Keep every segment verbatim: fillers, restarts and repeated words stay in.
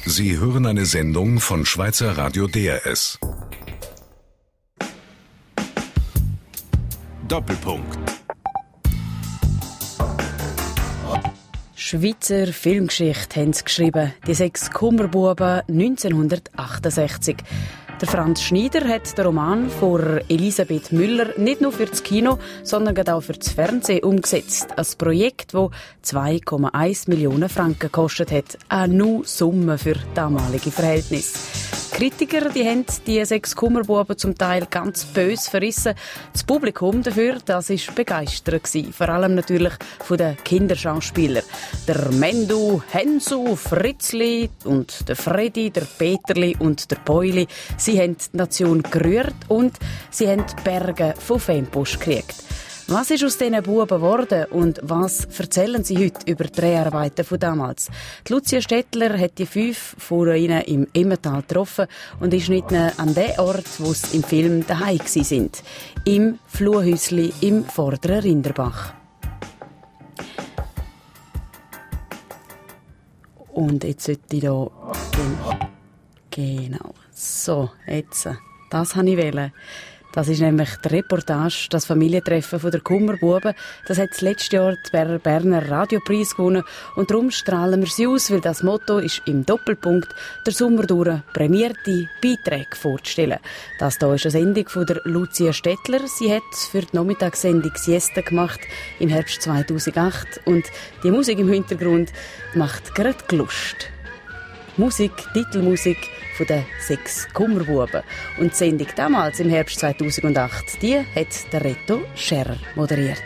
Sie hören eine Sendung von Schweizer Radio D R S. Doppelpunkt. Schweizer Filmgeschichte haben sie geschrieben, die sechs Kummerbuben neunzehnhundertachtundsechzig. Der Franz Schneider hat den Roman von Elisabeth Müller nicht nur für das Kino, sondern auch für das Fernsehen umgesetzt. Ein Projekt, das zwei Komma eins Millionen Franken gekostet hat. Eine neue Summe für damalige Verhältnisse. Kritiker, die haben die sechs Kummerbuben zum Teil ganz bös verrissen. Das Publikum dafür, das war begeistert gewesen. Vor allem natürlich von den Kinderschauspielern. Der Mendu, Hensu, Fritzli und der Freddy, der Peterli und der Poili. Sie haben die Nation gerührt und sie haben die Berge von Fanpost gekriegt. Was ist aus diesen Buben geworden und was erzählen sie heute über die Dreharbeiten von damals? Die Lucia Stettler hat die fünf von ihnen im Emmental getroffen und ist nicht an dem Ort, wo sie im Film daheim waren, im Fluhäusli im vorderen Rinderbach. Und jetzt sollte ich hier... Genau. So, jetzt. Das wollte ich wählen. Das ist nämlich die Reportage, das Familientreffen von der Kummerbuben. Das hat das letzte Jahr den Berner Radiopreis gewonnen. Und darum strahlen wir sie aus, weil das Motto ist im Doppelpunkt der Sommer durch prämierte Beiträge vorzustellen. Das hier ist eine Sendung von der Lucia Stettler. Sie hat für die Nachmittagssendung Siesta gemacht im Herbst zweitausendacht. Und die Musik im Hintergrund macht gerade Lust. Musik, Titelmusik von den sechs Kummerbuben. Und die Sendung damals im Herbst zweitausendacht, die hat der Reto Scherrer moderiert.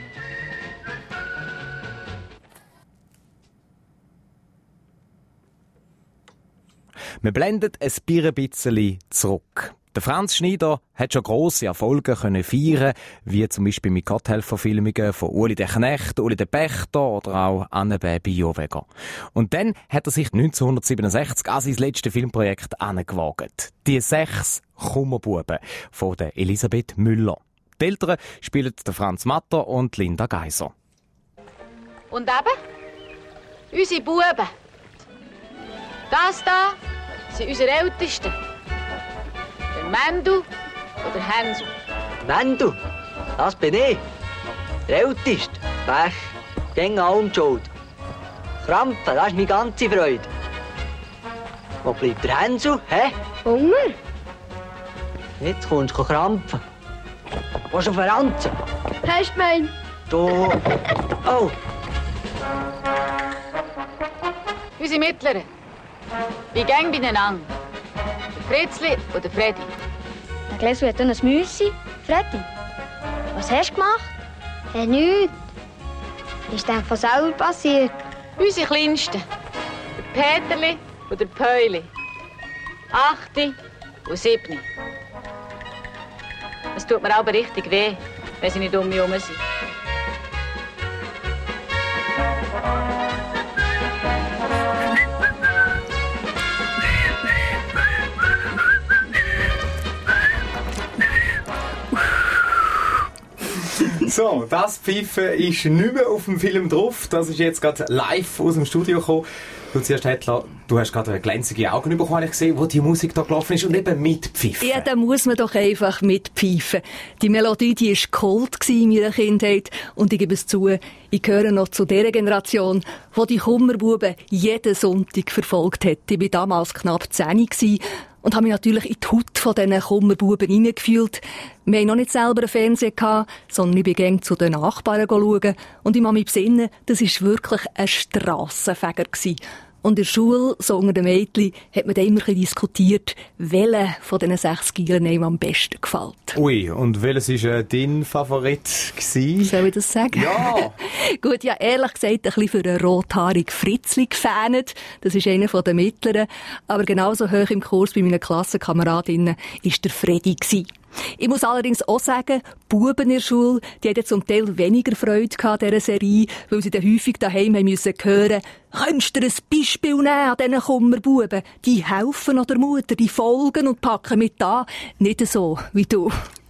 Wir blenden ein bisschen zurück. Der Franz Schneider hat schon grosse Erfolge können feiern, wie zum Beispiel mit Gotthelfer-Filmungen von Uli der Knecht, Uli der Pächter oder auch Anne-Baby Bioweger. Und dann hat er sich neunzehnhundertsiebenundsechzig an sein letztes Filmprojekt angewagt. Die sechs Kummerbuben von der Elisabeth Müller. Die Eltern spielen der Franz Matter und Linda Geiser. Und eben, unsere Buben. Das da sind unsere Ältesten. Mendu oder Hensu? Mendu? Das bin ich. Der Älteste. Pech. Gäng allem schuld. Krampfen, das ist meine ganze Freude. Wo bleibt der Hensu? Hä? Hunger? Jetzt kommst du krampfen. Willst du verranzen? Hast du mein? Du... Oh! Unsere Mittleren. Wie gehen beieinander? Der Fritzli oder der Freddy? Der Gläser hat ein Müsli. Freddy, was hast du gemacht? Hey, nichts. Ist denn von selber passiert? Unsere Kleinsten. Der Peterli oder der Päuli. Achte und siebni. Es tut mir aber richtig weh, wenn sie nicht um mich herum sind. So, das Pfeifen ist nicht mehr auf dem Film drauf. Das ist jetzt gerade live aus dem Studio gekommen. Lucia Stettler, du hast gerade glänzige Augen bekommen, ich gesehen, wo die Musik da gelaufen ist und eben mit Pfeifen. Ja, da muss man doch einfach mit Pfeifen. Die Melodie, die war Kult in meiner Kindheit. Und ich gebe es zu, ich gehöre noch zu der Generation, die die Kummerbuben jeden Sonntag verfolgt hat. Ich war damals knapp zehn und habe mich natürlich in die Haut von diesen Kummerbuben hineingefühlt. Wir hatten noch nicht selber einen Fernseher gehabt, sondern ich bin gern zu den Nachbarn schauen. Und ich kann mich besinnen, das war wirklich ein Strassenfeger. Und in der Schule, so unter den Mädchen, hat man dann immer ein bisschen diskutiert, welcher von diesen sechs Gielen einem am besten gefällt. Ui, und welches war äh, dein Favorit gewesen? Soll ich das sagen? Ja! Gut, ja, ehrlich gesagt, ein bisschen für einen rothaarigen Fritzli gefähnet. Das ist einer der Mittleren. Aber genauso hoch im Kurs bei meinen Klassenkameradinnen war der Freddy gewesen. Ich muss allerdings auch sagen, Buben in der Schule, die hatten zum Teil weniger Freude an dieser Serie, weil sie dann häufig daheim haben müssen hören, könntest du dir ein Beispiel nehmen an diesen Kummerbuben? Die helfen an der Mutter, die folgen und packen mit an. Nicht so wie du.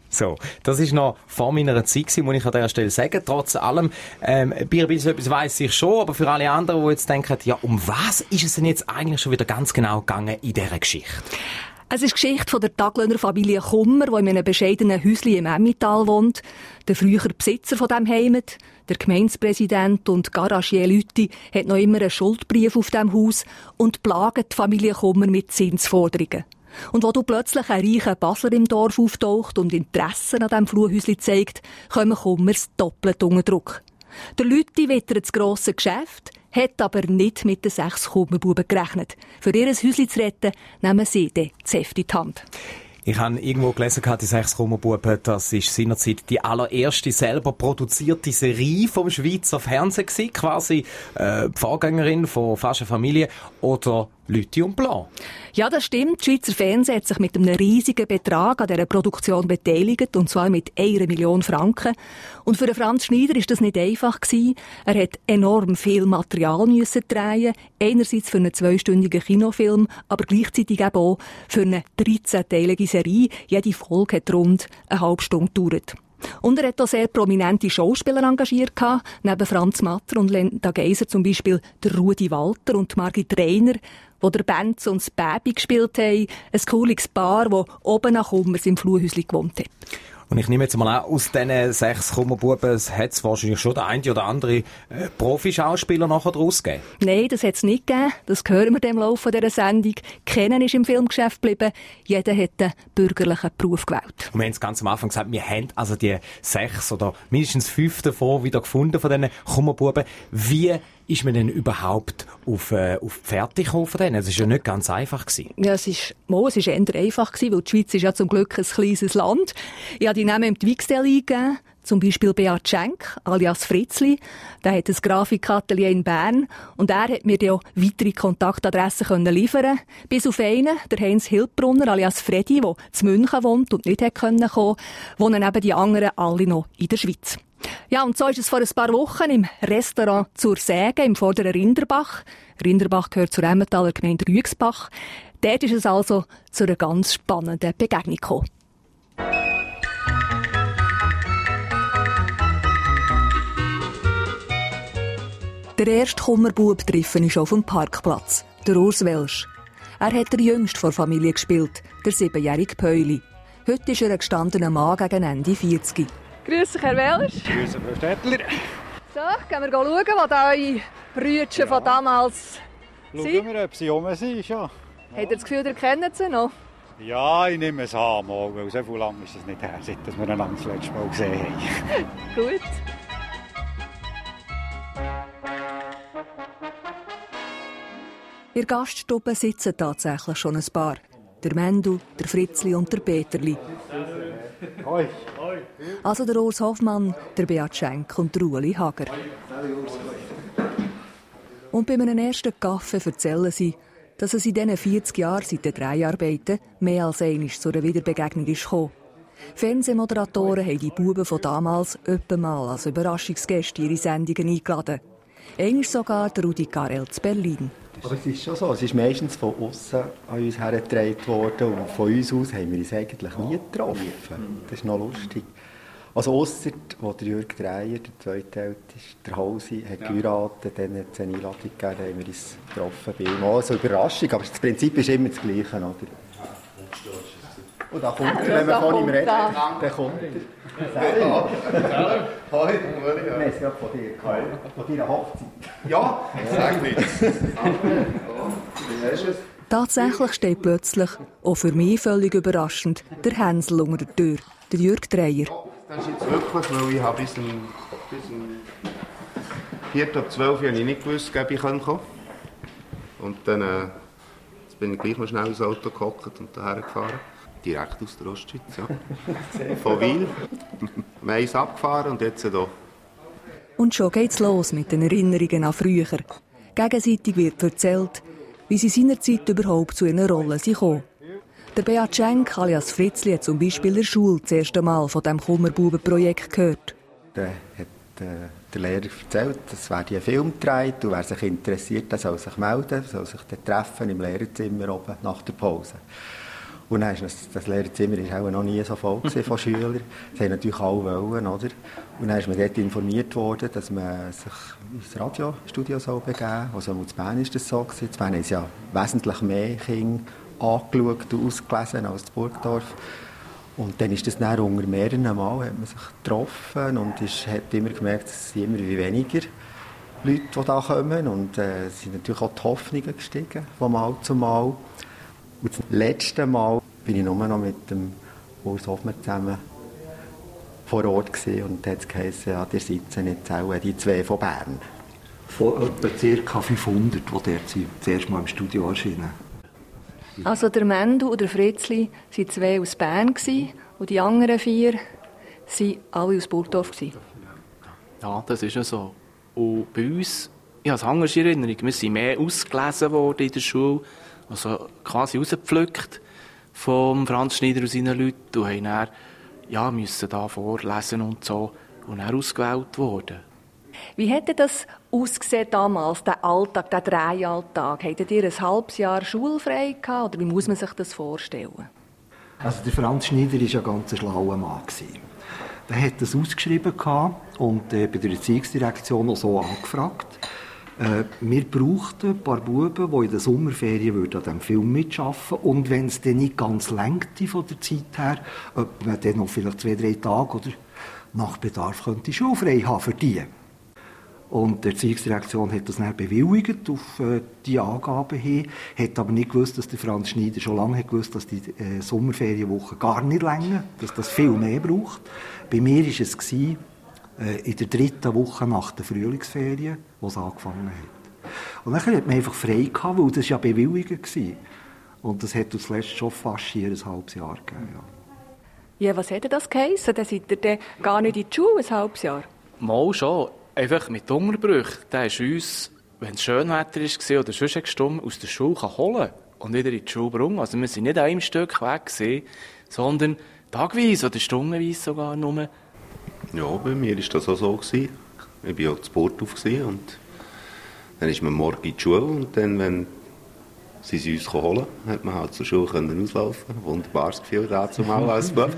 So, das ist noch vor meiner Zeit gewesen, muss ich an dieser Stelle sagen. Trotz allem, ähm, Bierbitzel etwas weiss ich schon, aber für alle anderen, die jetzt denken, ja, um was ist es denn jetzt eigentlich schon wieder ganz genau gegangen in dieser Geschichte? Es ist die Geschichte von der Taglöhner Familie Kummer, die in einem bescheidenen Häuschen im Emmental wohnt. Der frühere Besitzer von diesem Heimat, der Gemeindepräsident und Garagier Lüthi, hat noch immer einen Schuldbrief auf diesem Haus und plagt die Familie Kummer mit Zinsforderungen. Und wo du plötzlich ein reicher Basler im Dorf auftaucht und Interesse an diesem Flurhäuschen zeigt, kommen Kummers doppelt unter Druck. Der Lüthi wittert das grosse Geschäft, hat aber nicht mit den sechs Kummerbuben gerechnet. Für ihr Häuschen zu retten, nehmen sie den Zeft in die Hand. Ich habe irgendwo gelesen, die sechs Kummerbuben, das ist seinerzeit die allererste selber produzierte Serie vom Schweizer Fernsehen gewesen, quasi äh, die Vorgängerin von «Fast eine Familie» oder «Lüthi und Blanc». Ja, das stimmt. Die Schweizer Fernsehen hat sich mit einem riesigen Betrag an dieser Produktion beteiligt, und zwar mit einer Million Franken. Und für Franz Schneider war das nicht einfach gewesen. Er hat enorm viel Material müssen drehen, einerseits für einen zweistündigen Kinofilm, aber gleichzeitig eben auch für eine dreizehnteilige Serie. Jede Folge hat rund eine halbe Stunde gedauert. Und er hat auch sehr prominente Schauspieler engagiert, neben Franz Matter und Lenda Geiser zum Beispiel der Rudi Walter und Margit Reiner, die der Benz und das Baby gespielt haben, ein cooles Paar, das oben nach Kummers im Flurhäuschen gewohnt hat. Und ich nehme jetzt mal an, aus diesen sechs Kummerbuben hat es wahrscheinlich schon der eine oder andere äh, Profi-Schauspieler nachher draus gegeben. Nein, das hat es nicht gegeben. Das hören wir im Laufe dieser Sendung. Kennen ist im Filmgeschäft geblieben. Jeder hat einen bürgerlichen Beruf gewählt. Und wir haben es ganz am Anfang gesagt, wir haben also die sechs oder mindestens fünf davon wieder gefunden von diesen Kummerbuben. Wie ist man denn überhaupt auf, äh, auf die Fährte gekommen von denen? Es war ja nicht ganz einfach gewesen. Ja, es ist, mal, es ist eher einfach gewesen, weil die Schweiz ist ja zum Glück ein kleines Land. Ich habe die Namen im Dwigstel eingegeben. Zum Beispiel Beat Schenk, alias Fritzli. Der hat ein Grafikatelier in Bern. Und er hat mir ja weitere Kontaktadressen können liefern. Bis auf einen, der Heinz Hildbrunner, alias Freddy, der in München wohnt und nicht kommen konnte, wohnen eben die anderen alle noch in der Schweiz. Ja, und so ist es vor ein paar Wochen im Restaurant zur Säge im vorderen Rinderbach. Rinderbach gehört zur Emmentaler Gemeinde Rüegsbach. Dort ist es also zu einer ganz spannenden Begegnung gekommen. Der erste Kummerbub treffen ist auf dem Parkplatz, der Urs Welsch. Er hat der Jüngste vor Familie gespielt, der siebenjährige Päuli. Heute ist er ein gestandener Mann gegen Ende vierzig. Grüß dich, Herr Welsch. Grüß dich, Frau Städtler. So, gehen wir schauen, wo da eure Brüder ja. von damals schauen sind. Schauen wir, ob sie rum sind, ja. ja. Habt ihr das Gefühl, ihr kennt sie noch? Ja, ich nehme es an, mal, weil so viel lang ist es nicht her, seit wir einander das letzte Mal gesehen haben. Gut. In der Gaststube sitzen tatsächlich schon ein paar. Der Mendel, der Fritzli und der Peterli. Hoi. Also der Urs Hoffmann, der Beat Schenk und der Ueli Hager. Und bei einem ersten Kaffee erzählen sie, dass es in diesen vierzig Jahren seit den Dreharbeiten mehr als einmal zu einer Wiederbegegnung ist gekommen. Fernsehmoderatoren haben die Buben von damals öppe mal als Überraschungsgäste ihre Sendungen eingeladen. Einmal sogar der Rudi Carell zu Berlin. Aber es ist schon so, es ist meistens von außen an uns hergetragen worden und von uns aus haben wir uns eigentlich nie getroffen. Das ist noch lustig. Also ausser, wo der Jürg Dreyer, der zweite Älteste, der Hausi, hat geheiratet, dann hat es eine Einladung gegeben, haben wir uns getroffen bei ihm. Also Überraschung, aber das Prinzip ist immer das Gleiche, oder? Und da kommt er, wenn man von ihm redet, dann kommt er. Ja. Hoi, wir haben es gerade von dir gehabt, von deiner Hochzeit. Ja, sag nicht. Tatsächlich steht plötzlich, auch für mich völlig überraschend, der Hänsel unter der Tür, der Jürg Dreyer. Das ist jetzt wirklich, weil ich habe bis um, bis um Viertel ab zwölf Uhr nicht gewusst, ob ich kommen kann. Und dann äh, jetzt bin ich gleich mal schnell ins Auto gehockt und daher gefahren. Direkt aus der Ostschweiz, ja. Von Wil. Wir haben es abgefahren und jetzt hier. Und schon geht's los mit den Erinnerungen an früher. Gegenseitig wird erzählt, wie sie seinerzeit überhaupt zu ihren Rollen kamen. Der Beat Schenk alias Fritzli hat zum Beispiel in der Schule das erste Mal von diesem Kummerbuben-Projekt gehört. Da hat äh, der Lehrer erzählt, es werde ein Film gedreht und wer sich interessiert, der soll sich melden, soll sich dann treffen im Lehrerzimmer oben nach der Pause. Und dann ist das, das Lehrerzimmer war auch noch nie so voll von Schülern. Das haben natürlich alle wollen, oder? Und dann ist man dort informiert worden, dass man sich ins Radiostudio soll begeben soll. Also in Bern war das so. In Bern haben ja wesentlich mehr Kinder angeschaut und ausgelesen als in Burgdorf. Und dann ist das dann unter mehreren Mal hat man sich getroffen und ist, hat immer gemerkt, es sind immer weniger Leute, die da kommen. Und äh, es sind natürlich auch die Hoffnungen gestiegen, von Mal zu Mal. Und das letzte Mal bin ich nur noch mit dem Urs Hoffmann zusammen vor Ort gewesen, und da hat es geheißen, ja, ihr seid nicht auch die zwei von Bern. Von etwa ca. fünfhundert, die dort das erste Mal im Studio erschienen. Also der Mendu und der Fritzli waren zwei aus Bern und die anderen vier waren alle aus Burgdorf. Ja, das ist ja so. Und bei uns, ich habe es anders in Erinnerung, wir sind mehr ausgelesen worden in der Schule, also quasi rausgepflückt vom Franz Schneider und seinen Leuten und haben dann, ja, müssen da vorlesen und so und dann ausgewählt worden. Wie hätte das ausgesehen damals, der Alltag, der Drei-Alltag? Hattet ihr ein halbes Jahr schulfrei gehabt, oder wie muss man sich das vorstellen? Also der Franz Schneider war ja ganz ein schlauer Mann. Der hat das ausgeschrieben und äh, bei der Erziehungsdirektion auch so angefragt. Äh, wir brauchten ein paar Buben, die in der Sommerferien an diesem Film mitarbeiten würden. Und wenn es dann nicht ganz längte von der Zeit her, ob man dann noch vielleicht zwei, drei Tage oder nach Bedarf könnte schulfrei haben für die. Und die Erziehungsdirektion hat das dann bewilligt auf äh, die Angaben hin, hat aber nicht gewusst, dass der Franz Schneider schon lange hat gewusst, dass die äh, Sommerferienwochen gar nicht länger, dass das viel mehr braucht. Bei mir war es gewesen, äh, in der dritten Woche nach der Frühlingsferien, wo es angefangen hat. Und dann hat man einfach frei gehabt, weil das ja bewilligt war. Und das hat uns letzt schon fast hier ein halbes Jahr gegeben. Ja, ja, was hätte das geheissen? Dann seid ihr dann gar nicht in die Schule ein halbes Jahr? Mal schon. Einfach mit Unterbrüchen. Der ist uns, wenn es Schönwetter war oder sonst gestummt, aus der Schule holen und wieder in die Schule bringen. Also wir sind nicht an einem Stück weg gewesen, sondern tagweise oder stundenweise sogar nur. Ja, bei mir war das auch so. Ich war auch zu Porthof und dann ist man morgen in die Schule und dann, wenn sie sie uns holen, hat man halt zur Schule können auslaufen. Wunderbares Gefühl dazu mal als Bub.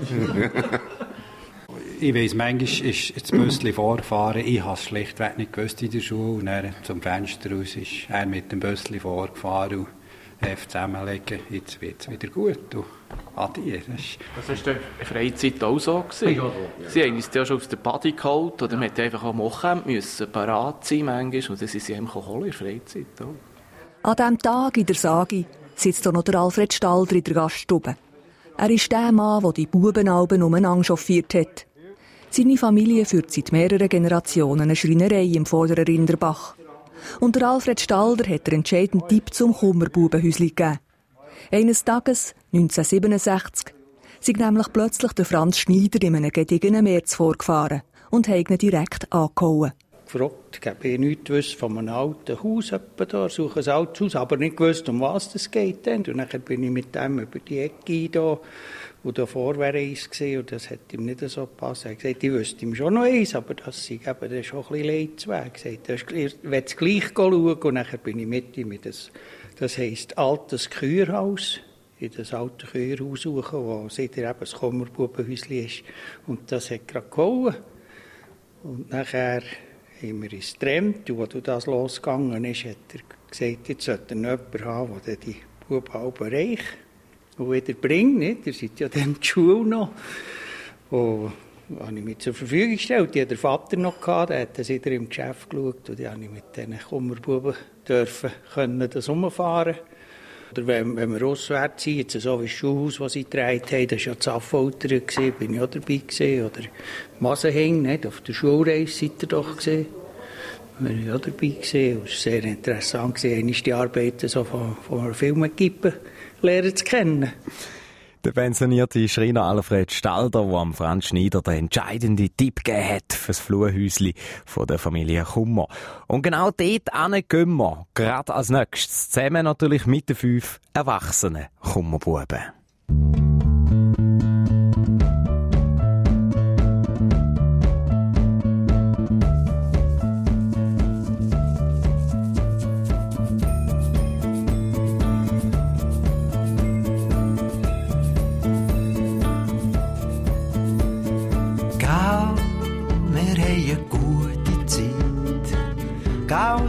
Ich weiss, manchmal ist das Bössli vorgefahren. Ich habe es schlichtweg nicht gewusst in der Schule. Und dann zum Fenster raus ist er mit dem Bössli vorgefahren und einfach zusammenlegen. Jetzt wird es wieder gut. Und adieu. Das war in der Freizeit auch so gewesen. Ja, ja. Sie haben uns ja schon aus der Party geholt. Oder man musste einfach am Wochenende parat sein manchmal. Und dann sind sie ihm holen in der Freizeit auch. An diesem Tag in der Sagi sitzt auch noch der Alfred Stalder in der Gaststube. Er ist der Mann, der die Bubenalben umeinander chauffiert hat. Seine Familie führt seit mehreren Generationen eine Schreinerei im vorderen Rinderbach. Und der Alfred Stalder hat den entscheidenden Tipp zum Kummerbubenhäusli gegeben. Eines Tages, neunzehnhundertsiebenundsechzig, sei nämlich plötzlich der Franz Schneider in einem gediegenen März vorgefahren und hat ihn direkt angehauen. Gefragt, ich habe nichts gewusst von einem alten Haus, da, suche ein altes Haus, aber nicht gewusst, um was es geht. Und dann bin ich mit dem über die Ecke da, wo davor wäre eins gewesen, und das hat ihm nicht so gepasst. Er hat gesagt, ich wüsste ihm schon noch eins, aber das sei eben schon ein bisschen Leidsweg. Er hat gesagt, ich will es gleich schauen, und dann bin ich mit ihm in das, das heisst altes Küherhaus, in das alte Küherhaus suchen, wo seither eben das Kummerbubenhäuschen ist. Und das hat gerade gehauen. Und nachher haben wir ins Trend, und als das losgegangen ist, hat er gesagt, jetzt sollte er jemanden haben, der die Buben halb erreicht und wieder bringt. Nicht? Ihr seid ja dann in der Schule noch. Und habe ich mich zur Verfügung gestellt. Die hat der Vater noch gehabt, der hat das wieder im Geschäft geschaut, und die habe ich mit diesen Kummerbuben dürfen können das umfahren. Oder wenn, wenn wir auswärts sind, jetzt so wie das Schulhaus, das sie getragen haben, das war ja das Affoltern, bin ich auch dabei gewesen. Oder Masenhing, nicht? Auf der Schulreise seid ihr doch gesehen. Da war ich auch dabei gewesen. Es war sehr interessant, einmal die Arbeiten so von, von einer Filmequipe lernen zu kennen. Der pensionierte Schreiner Alfred Stalder, der am Franz Schneider den entscheidenden Tipp gegeben hat für das Flurhäuschen von der Familie Kummer. Und genau dort gehen wir, gerade als nächstes, zusammen natürlich mit den fünf erwachsenen Kummerbuben.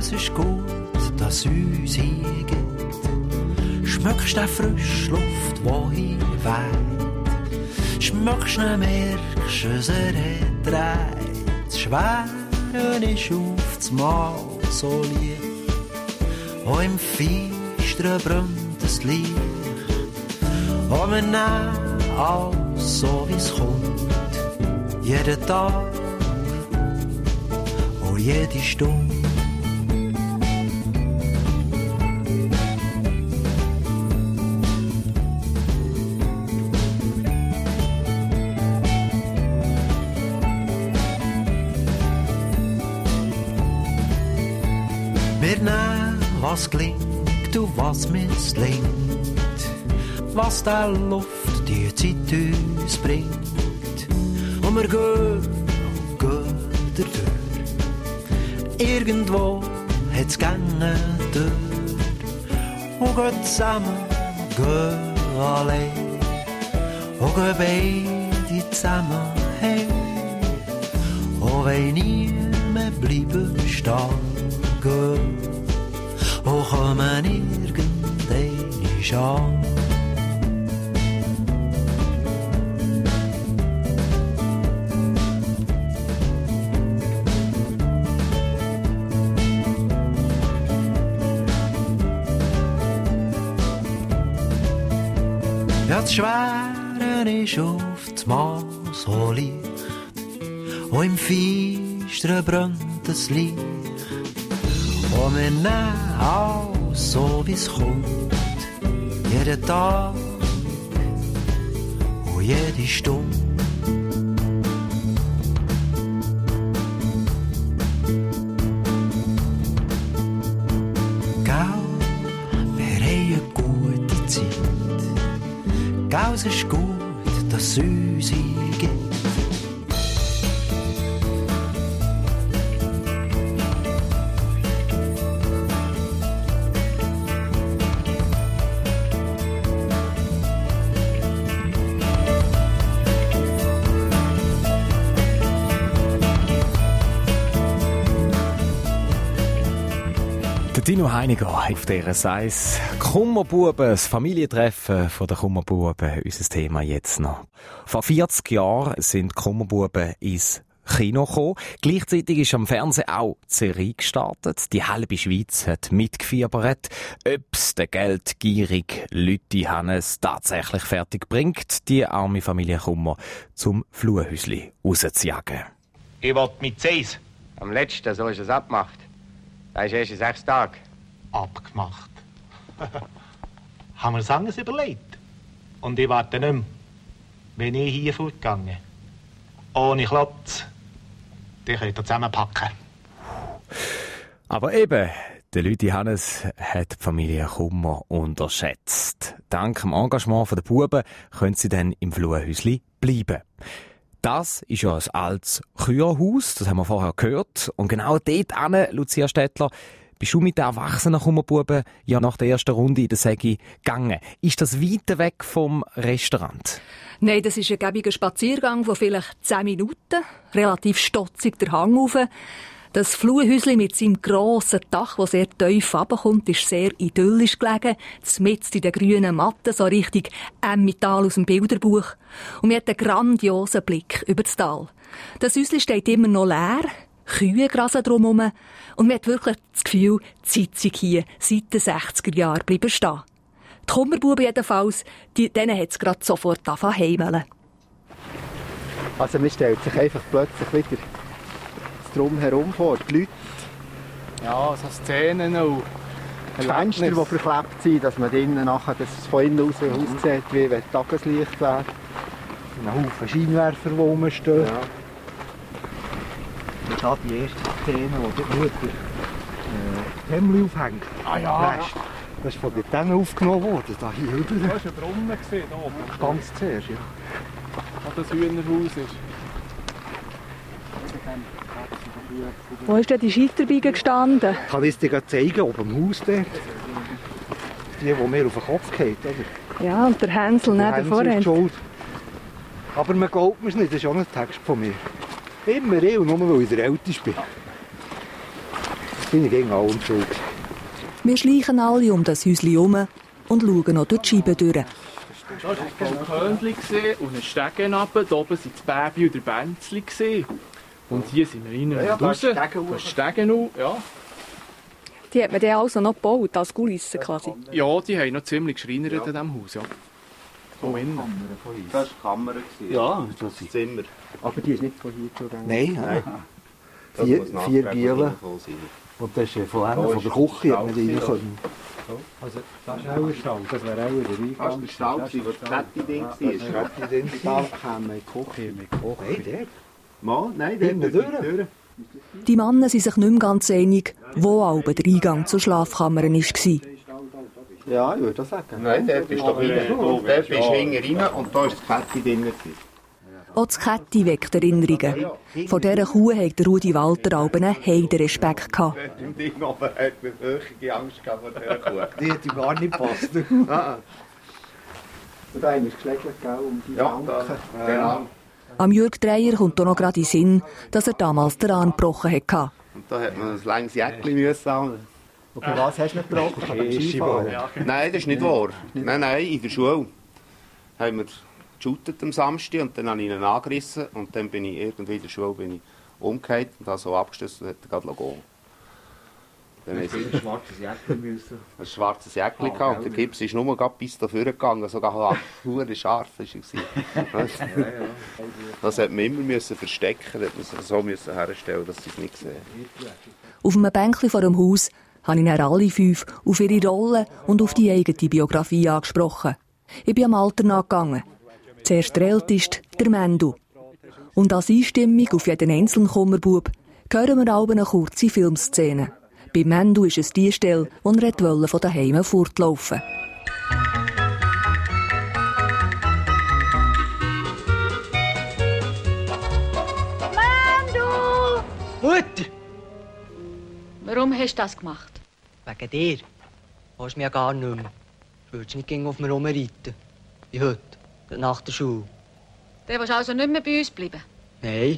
es ist gut, dass es uns hier gibt. Schmeckst du frische Luft, die hier weht. Schmeckst du, merkst du, es hat dreht. Das Schwere ist auf das Mal so lieb. Auch im Feistern brennt das Licht. Und wir nehmen alles so, wie es kommt. Jeden Tag und jede Stunde. Wir nehmen, was gelingt und was misslingt. Was der Luft die Zeit uns bringt. Und wir gehen und gehen durch. Irgendwo hat's Gänge durch. Und gehen zusammen, gehen allein. Und gehen beide zusammen heim. Und wenn nie mehr bleiben stehen, gehen. Und kommen irgendwann an. Ja, das Schwere ist auf das Mal so leicht. Und im Feistern brennt das Licht. Und wir nehmen alles so, wie es kommt. Jeden Tag und jede Stunde. Gell, wir haben eine gute Zeit. Gell, es ist gut, dass es uns hier gibt. Dino Heiniger auf dieser Seis. Kummerbuben, das Familientreffen der Kummerbuben, unser Thema jetzt noch. Vor vierzig Jahren sind Kummerbuben ins Kino gekommen. Gleichzeitig ist am Fernsehen auch die Serie gestartet. Die halbe Schweiz hat mitgefiebert, ob es der geldgierige Lütti Hannes tatsächlich fertig bringt, die arme Familie Kummer zum Fluhhäusli rauszujagen. Ich will mit Seis. Am letzten, so ist es abgemacht. Das ist erst in sechs Tagen. Abgemacht. Haben wir es anders überlegt? Und ich warte nicht mehr. Wenn ich hier fortgegangen. Ohne Klotz. Die könnt ihr zusammenpacken. Aber eben, der Lüthi Hannes hat die Familie Kummer unterschätzt. Dank dem Engagement der Buben können sie dann im Fluhhäusli bleiben. Das ist ja ein altes Küherhaus, das haben wir vorher gehört. Und genau dort hin, Lucia Stettler, bist du mit den erwachsenen Kummerbuben ja nach der ersten Runde in der Säge gegangen. Ist das weit weg vom Restaurant? Nein, das ist ein gäbiger Spaziergang von vielleicht zehn Minuten. Relativ stotzig der Hang rauf. Das Fluhhäusli mit seinem grossen Dach, das sehr tief runterkommt, ist sehr idyllisch gelegen. Mitten in den grünen Matten, so richtig Emmental aus dem Bilderbuch. Und man hat einen grandiosen Blick über das Tal. Das Häusli steht immer noch leer. Kühe grasen drumherum. Und man hat wirklich das Gefühl, die Sitzung hier seit den sechziger Jahren bleiben stehen. Die Kummerbuben jedenfalls, die, denen hat es gerade sofort angefangen heimeln. Also man stellt sich einfach plötzlich wieder drumherum vor, die Leute. Ja, so Szenen auch. Die Fenster, die verklebt sind, dass man drinnen nachher, dass es von innen aus aussieht, wie wenn Tageslicht wäre. Ein Haufen Scheinwerfer, die rumstehen. Ja. Und da die erste Szene, wo die Mutter äh, die Hemmel aufhängt. Ah ja. Das, das ist von denen aufgenommen worden, da hier drüben. Du hast einen Brunnen gesehen, da oben. Ganz zuerst, ja. Wo das Hühnerhaus ist. Wo ist denn die Scheiterbeige gestanden? Ich kann es dir zeigen, oben im Haus dort. Die, die mir auf den Kopf geht, oder? Ja, und der Hänsel neben vorne. Schuld. Aber man glaubt mir es nicht, das ist auch ein Text von mir. Immer ich, und nur weil ich der Älteste bin. bin ich gegen allem schuld. Wir schleichen alle um das Häuschen herum und schauen noch durch die Scheibe durch. Da war ein Königli und ein Stegen runter. Da oben waren das Baby und der Bänzli. Und hier sind wir rein ja, und raus. Da ist Stegen hoch, ja. Die hat man dann also noch gebaut, als Kulisse quasi? Ja, die haben noch ziemlich geschreinert ja. in diesem Haus, ja. Oh, innen. Das war die Kammer. Ja, das ist das Zimmer. Aber die ist nicht von hier zugänglich. Nein, nein. Vier, vier Gielen. Und das ist von einer von der Küche hat man rein können. Also, das ist auch ein Stall, das wäre auch der Eingang. Das war der Stall, das war das Ding. Da kämen wir in die Küche. Nein, der? Mal, nein, der ist durch. Die Männer sind sich nicht mehr ganz einig, wo aber der Eingang zur Schlafkammer war. Ja, ich würde das sagen. Nein, der ist doch hinten. Der ist hinten rein und da ist das Kettchen drin. Auch das Kettchen weckt Erinnerungen. Von dieser Kuh hatte Rudi Walter auch einen Heidenrespekt gehabt. Im Ding oben hat man wirklich Angst vor dieser Kuh. Die hat ihm gar nicht gepasst. Ah. Und da haben wir es geschlägelt, um die ja, Banken. Genau. Am Jürg Dreyer kommt auch noch gerade in den Sinn, dass er damals den Arm gebrochen hatte. Und da hat man ein langes Jäckchen haben. Okay, was hast du nicht gebrochen? Skifahren? Nein, das ist nicht wahr. Nein, nein, in der Schule haben wir geshootet am Samstag und dann habe ich ihn angerissen und dann bin ich irgendwie in der Schule bin ich umgekehrt und habe so abgestoßen und hat gerade gehen. Dann musste ich ein schwarzes Jäckchen. Ein schwarzes Jäckchen ah, gehabt. Und der Gips ist nur gerade bis dafür gegangen, sogar hure scharf war er. Das hat man immer müssen verstecken, das hat man sich so müssen herstellen, dass sie es nicht sehen. Auf einem Bänkchen vor dem Haus habe ich dann alle fünf auf ihre Rolle und auf die eigene Biografie angesprochen. Ich bin am Alter nachgegangen. Zuerst der Älteste, der Mendu. Und als Einstimmung auf jeden einzelnen Kummerbub hören wir auch eine kurze Filmszene. Bei Mendu ist es die Stelle, wo er von daheim fortlaufen Mendu! Mutter! Warum hast du das gemacht? Wegen dir. Du willst mich ja gar nicht mehr. Du würdest nicht gegen auf mir rumreiten. Wie heute, nach der Schule. Der willst also nicht mehr bei uns bleiben? Nein.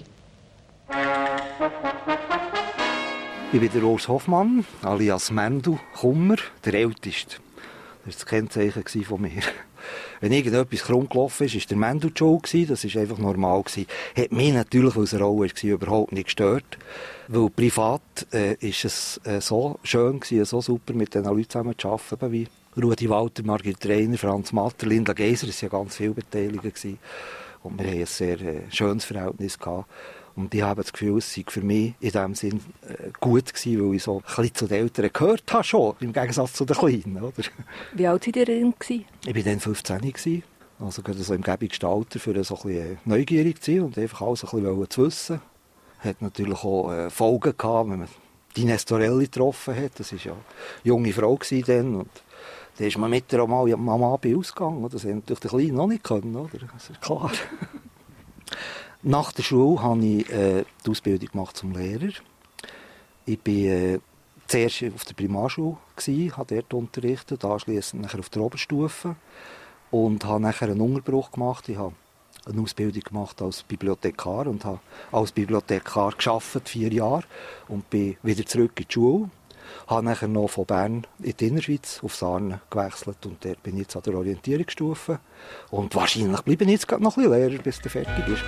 Ich bin der Urs Hoffmann, alias Mendu Kummer, der Älteste. Das war das Kennzeichen von mir. Wenn irgendetwas krumm gelaufen ist, war der Mendu Joe. Das war einfach normal. Hat mich natürlich, weil es eine Rolle war, überhaupt nicht gestört. Weil privat äh, ist es äh, so schön, gewesen, so super mit den Leuten zusammen zu arbeiten, wie Rudi Walter, Margit Reiner, Franz Matter, Linda Geiser. Es waren ja ganz viele Beteiligte. Und wir hatten ein sehr äh, schönes Verhältnis gehabt. Und ich habe das Gefühl, es sei für mich in diesem Sinn äh, gut gewesen, weil ich so ein bisschen zu den Eltern gehört habe, schon, im Gegensatz zu den Kleinen. Oder? Wie alt war ihr denn? Ich war dann fünfzehn. Gewesen. Also gerade so im gäbigen Alter, für so ein bisschen neugierig zu sein und einfach alles ein bisschen zu wissen. Hat natürlich auch äh, Folgen gehabt, wenn man die Nestorelli getroffen hat. Das war ja eine junge Frau dann. Und da ist man mit der mal Mama bei ausgegangen. Das hätte natürlich die Kleinen noch nicht können, oder? Das ist klar. Nach der Schule habe ich äh, die Ausbildung gemacht zum Lehrer. Ich war äh, zuerst auf der Primarschule, habe dort unterrichtet, anschliessend nachher auf der Oberstufe und habe nachher einen Unterbruch gemacht. Ich habe eine Ausbildung gemacht als Bibliothekar und habe als Bibliothekar gearbeitet, vier Jahre, und bin wieder zurück in die Schule. Habe nachher noch von Bern in die Innerschweiz auf Sarnen gewechselt und dort bin ich jetzt an der Orientierungsstufe. Und wahrscheinlich bleibe ich jetzt gerade noch ein bisschen Lehrer, bis der fertig ist.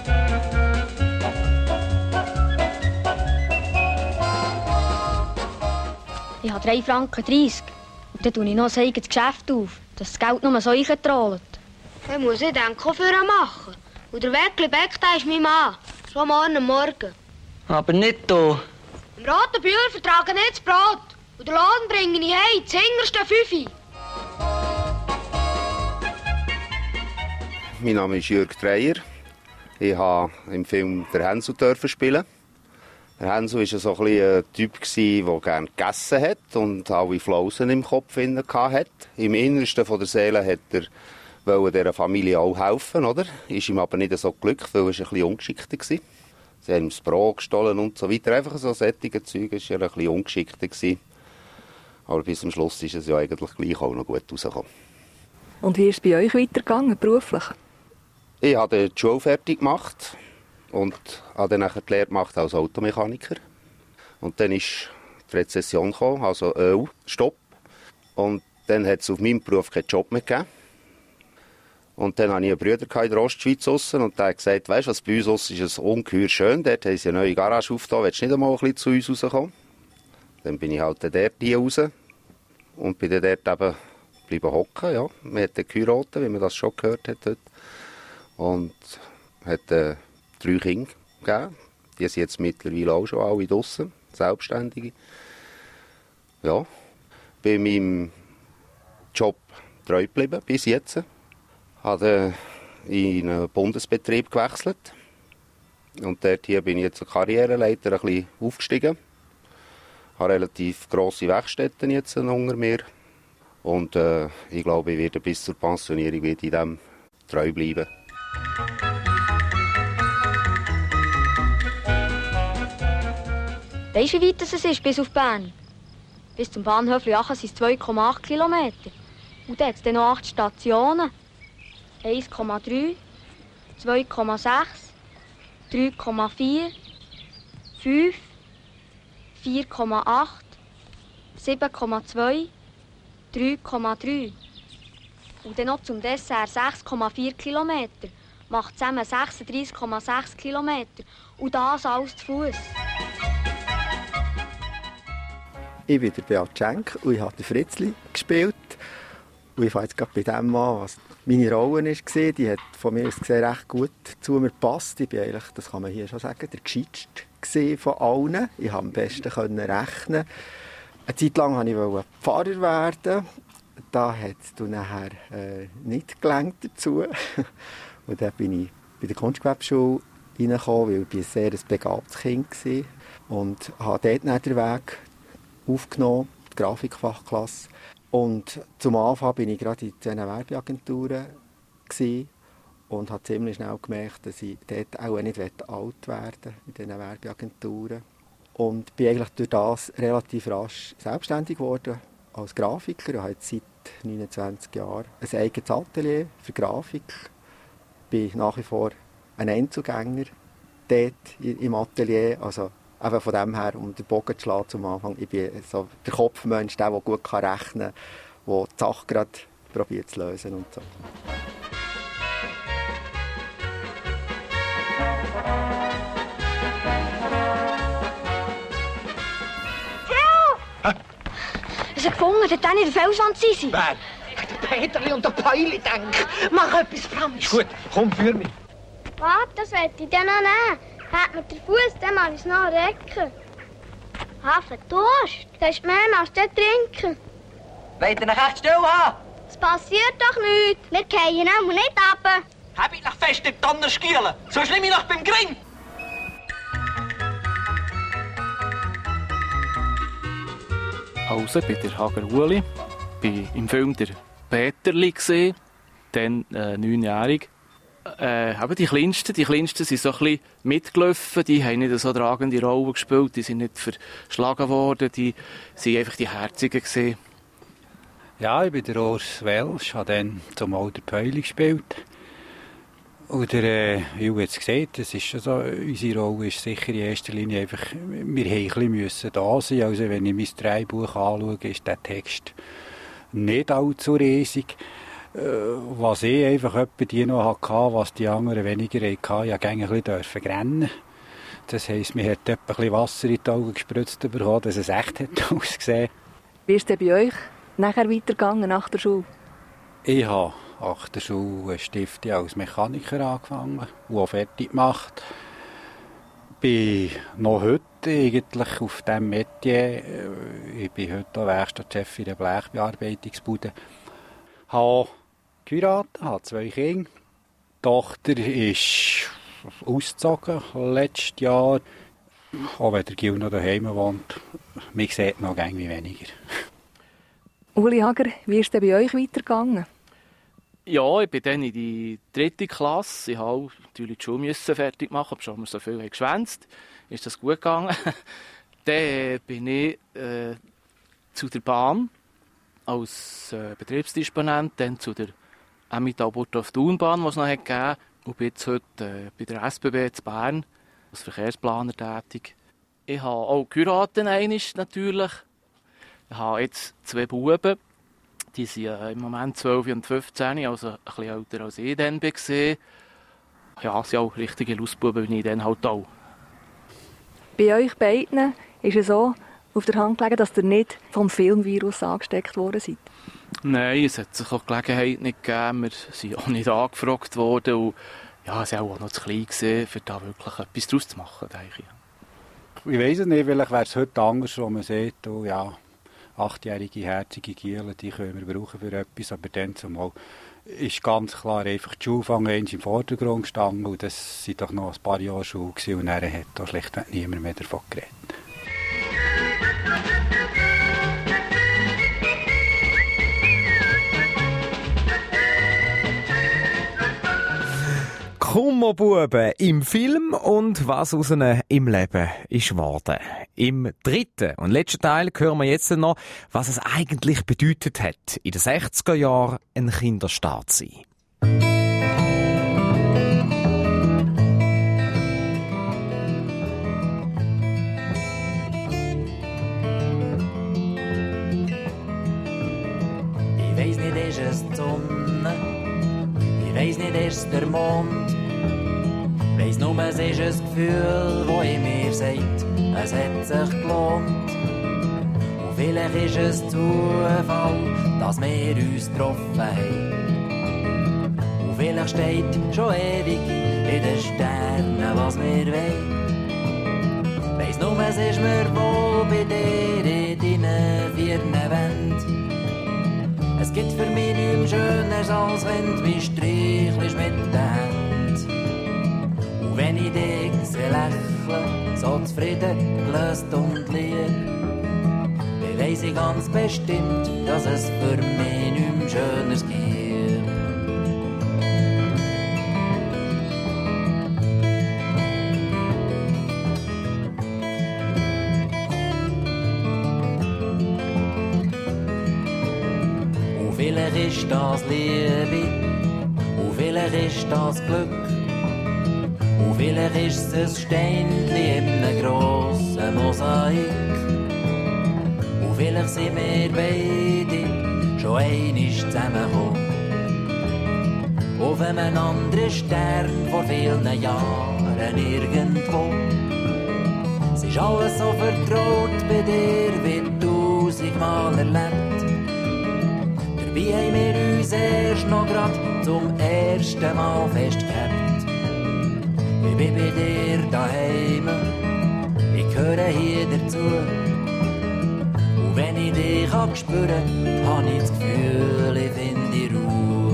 Ich habe drei Franken dreißig. Und dann tue ich noch ein eigenes Geschäft auf, dass das Geld nur so eintrollt. Dann muss ich den Koffer machen. Und der Weckli Beck, der ist mein Mann. So morgen am Morgen. Aber nicht hier. Im roten Bühl vertrage ich nicht das Brot. Und den Lohn bringe ich heim, das hinterste Fünfi. Mein Name ist Jürg Dreyer. Ich durfte im Film «Der Hänsel» spielen. Der Hänsel war so ein Typ, der gerne gegessen hat und alle Flausen im Kopf hatte. Im Innersten der Seele wollte er dieser Familie auch helfen, oder? Ist ihm aber nicht so glücklich, weil er ein bisschen ungeschickter war. Sie haben ihm das Brot gestohlen und so weiter. Einfach so sättige Zeug, war er ein bisschen ungeschickter. Aber bis zum Schluss ist es ja eigentlich gleich auch noch gut rausgekommen. Und wie ist es bei euch weitergegangen, beruflich? Ich habe die Schule fertig gemacht und habe dann die Lehre gemacht als Automechaniker. Und dann ist die Rezession gekommen, also Öl, Stopp. Und dann hat es auf meinem Beruf keinen Job mehr gegeben. Und dann hatte ich einen Bruder in der Ostschweiz draussen und der hat gesagt, weißt du was, bei uns draussen ist es ungeheuer schön, dort haben sie eine neue Garage aufgetan, willst du nicht einmal ein bisschen zu uns rauskommen? Dann bin ich halt dort hier raus und bin dann dort eben bleiben hocken, ja. Wir haben geheiratet, wie man das schon gehört hat dort. Und hat äh, drei Kinder gegeben. Die sind jetzt mittlerweile auch schon alle draussen, Selbstständige. Ja, bin meinem Job treu geblieben, bis jetzt. Habe in einen Bundesbetrieb gewechselt. Und dort hier bin ich jetzt als Karriereleiter ein bisschen aufgestiegen. Ich habe relativ grosse Werkstätten jetzt unter mir. Und äh, ich glaube, ich werde bis zur Pensionierung in diesem treu bleiben. Weisst du, wie weit es ist bis auf Bern? Bis zum Bahnhof Lüachen sind es zwei Komma acht Kilometer. Und dann hat es dann noch acht Stationen. eins Komma drei, zwei Komma sechs, drei Komma vier, fünf, vier Komma acht, sieben Komma zwei, drei Komma drei. Und dann noch zum Dessert sechs Komma vier Kilometer. Macht zusammen sechsunddreissig Komma sechs Kilometer. Und das alles zu Fuß. Ich bin der Beat Schenk und ich habe den Fritzli gespielt. Und ich fange jetzt gerade bei dem an, was meine Rolle war. Die hat von mir aus gesehen recht gut zu mir gepasst. Ich bin eigentlich, das kann man hier schon sagen, der gescheiteste von allen. Ich konnte am besten rechnen. Eine Zeit lang wollte ich Pfarrer werden. Da hat es dann nachher äh, nicht gelangt dazu. Und dann bin ich bei der Kunstgewerbeschule reingekommen, weil ich ein sehr begabtes Kind war. Und habe dort dann den Weg aufgenommen, die Grafikfachklasse. Und zum Anfang war ich gerade in diesen Werbeagenturen und habe ziemlich schnell gemerkt, dass ich dort auch nicht alt werden will, in diesen Werbeagenturen. Und bin eigentlich durch das relativ rasch selbstständig geworden als Grafiker. Ich habe jetzt seit neunundzwanzig Jahren ein eigenes Atelier für Grafik. Ich bin nach wie vor ein Einzelgänger dort im Atelier. Also eben von dem her, um den Bogen zu schlagen zum Anfang, ich bin so der Kopfmensch, der, der gut rechnen kann, der die Sache gerade probiert zu lösen und so. Ich habe gefunden, dort in der Felswand sind sie. Wer? Der Peterli und der Päuli, denke. Mach etwas Fremdes. Ist gut, komm, führ mich. Warte, das möchte ich dir noch nehmen. Hat mir den Fuß, dann muss ich es noch recken. Hafen, Durst. Das ist mehr als dort trinken. Wollt ihr euch echt still haben? Es passiert doch nichts. Wir fallen auch nicht runter. Hab ich noch fest in die Tonne schielen. Sonst nehme ich noch beim Gring. Also, ich bin der Hager Uli, war im Film der Peterli, gewesen, dann äh, neunjährig. Äh, aber die Kleinsten, die Kleinsten sind so ein bisschen mitgelaufen, die haben nicht so tragende Rollen gespielt, die sind nicht verschlagen worden, die waren einfach die Herzigen gewesen. Ja, ich bin der Urs Welsch, habe dann zum Alter Päuli gespielt. Und der, äh, wie du jetzt gesagt, das ist schon so, unsere Rolle ist sicher in erster Linie einfach, wir haben ein bisschen da sein. Also wenn ich mein Drehbuch anschaue, ist der Text nicht allzu riesig. Äh, was ich einfach etwa die noch hatte, was die anderen weniger hatten, ich durfte ein bisschen rennen. Das heisst, mir hat etwa ein bisschen Wasser in die Augen gespritzt bekommen, dass es echt hat ausgesehen. Wie ist es bei euch nachher weitergegangen nach der Schule? Ich habe nach der Schule Stifte als Mechaniker angefangen und auch fertig gemacht. Ich bin noch heute eigentlich auf diesem Metier. Ich bin heute auch Werkstattchef in der Blechbearbeitungsbude. Ich habe geheiratet, habe zwei Kinder. Die Tochter ist ausgezogen letztes Jahr. Auch wenn der Gil noch daheim wohnt, man sieht noch irgendwie weniger. Uli Hager, wie ist es bei euch weitergegangen? Ja, ich bin dann in die dritte Klasse. Ich musste natürlich die Schule fertig machen, aber schon so viel geschwänzt. Ist das gut gegangen? Dann bin ich äh, zu der Bahn als äh, Betriebsdisponent, dann zu der Emmental-Burgdorf-Thun-Bahn, die es noch gegeben hat. Und bin jetzt heute äh, bei der S B B in Bern als Verkehrsplaner tätig. Ich habe auch geheiratet, einisch natürlich. Ich habe jetzt zwei Buben. Die sind äh, im Moment zwölf und fünfzehn, also ein bisschen älter als ich dann war. Ja, sie sind auch richtige Lustbuben, wie ich dann halt auch. Bei euch beiden ist es so auf der Hand gelegen, dass ihr nicht vom Filmvirus angesteckt worden seid? Nein, es hat sich auch die Gelegenheit nicht gegeben. Wir sind auch nicht angefragt worden. Und ja, es war auch noch zu klein, gewesen, um da wirklich etwas daraus zu machen, denke ich. Ich weiss es nicht, vielleicht wäre es heute anders, wo man sieht, oh, ja, achtjährige, herzige Gielen, die können wir brauchen für etwas, aber dann zumal ist ganz klar einfach die Schulfange im Vordergrund gestanden und das waren doch noch ein paar Jahre Schule gewesen, und dann hat da schlichtweg niemand mehr davon geredet. Kummerbuben im Film und was aus ihnen im Leben ist geworden. Im dritten und letzten Teil hören wir jetzt noch, was es eigentlich bedeutet hat, in den sechziger Jahren ein Kinderstaat zu sein. Ich weiss nicht, ist es die Sonne, ich weiss nicht, ist es der Mond. Ich weiss nur, es ist ein Gefühl, das in mir sagt, es hat sich gelohnt. Und vielleicht ist es Zufall, dass wir uns getroffen haben. Und vielleicht steht schon ewig in den Sternen, was wir wollen. Weiss nur, es ist mir wohl bei dir in deinen vier Wänden. Es gibt für mich nichts Schöneres, als wenn du mich streichelst mit den Händen. Und wenn ich dich sehe lächeln, so zufrieden, gelöst und lieb, dann weiss ich ganz bestimmt, dass es für mich nichts Schöneres gibt. Vielleicht ist das Liebe, und vielleicht ist das Glück, und vielleicht ist es ein Steinchen in einem grossen Mosaik. Und vielleicht sind wir beide schon einmal zusammengekommen auf einem anderen Stern vor vielen Jahren irgendwo. Es ist alles so vertraut bei dir, wie tausendmal erlebt. Dabei haben wir uns erst noch grad zum ersten Mal festgehabt. Ich bin bei dir daheim, ich gehöre hier dazu. Und wenn ich dich spüre, habe ich das Gefühl, ich finde Ruhe.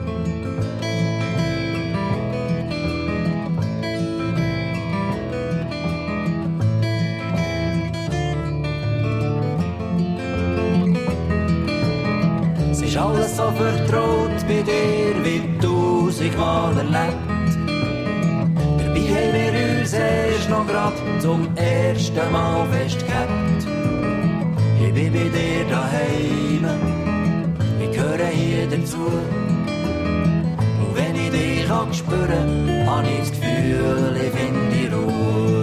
Es ist alles so vertraut bei dir, wie tausendmal erlebt. Dabei haben wir uns erst noch grad zum ersten Mal festgehabt. Ich bin bei dir daheim, ich gehöre hier dazu. Und wenn ich dich spüre, habe ich das Gefühl, ich finde Ruhe.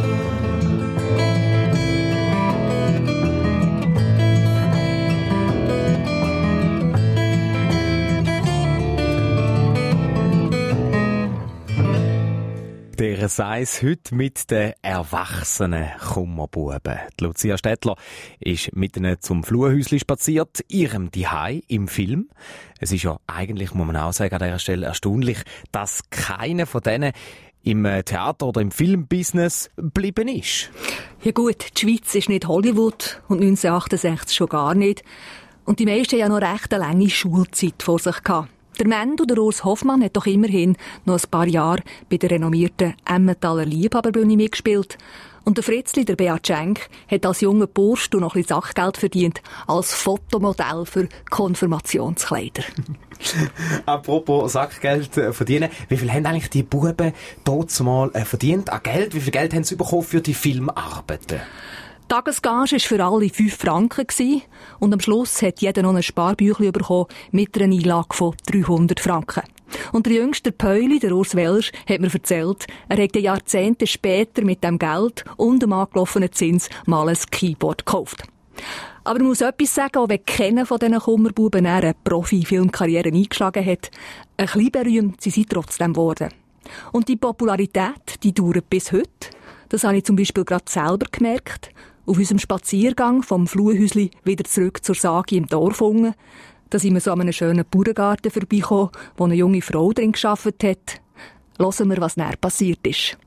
Der Seis heute mit den erwachsenen Kummerbuben. Die Lucia Städtler ist mit ihnen zum Flurhäuschen spaziert, ihrem Zuhause im Film. Es ist ja eigentlich, muss man auch sagen, an dieser Stelle erstaunlich, dass keiner von denen im Theater- oder im Filmbusiness geblieben ist. Ja gut, die Schweiz ist nicht Hollywood und neunzehnhundertachtundsechzig schon gar nicht. Und die meisten haben ja noch recht eine lange Schulzeit vor sich gehabt. Der Mendo, der Urs Hoffmann, hat doch immerhin noch ein paar Jahre bei der renommierten Emmentaler Liebhaberbühne mitgespielt. Und der Fritzli, der Beat Schenk, hat als junger Bursch noch ein bisschen Sachgeld verdient als Fotomodell für Konfirmationskleider. Apropos Sackgeld verdienen, wie viel haben eigentlich die Buben dort mal verdient an Geld? Wie viel Geld haben sie bekommen für die Filmarbeiten? Die Tagesgage war für alle fünf Franken und am Schluss hat jeder noch ein Sparbüchlein bekommen mit einer Einlage von dreihundert Franken. Und der jüngste Päuli, der Urs Welsch, hat mir erzählt, er hätte Jahrzehnte später mit dem Geld und dem angelaufenen Zins mal ein Keyboard gekauft. Aber man muss etwas sagen, auch wenn keiner von diesen Kummerbuben eine Profi-Filmkarriere eingeschlagen hat, ein bisschen berühmt sind sie trotzdem geworden. Und die Popularität, die dauert bis heute. Das habe ich zum Beispiel gerade selber gemerkt. Auf unserem Spaziergang vom Fluhhäusli wieder zurück zur Sagi im Dorf unten. Da sind wir so an einem schönen Bauerngarten vorbeigekommen, wo eine junge Frau drin gearbeitet hat. Hören wir, was näher passiert ist.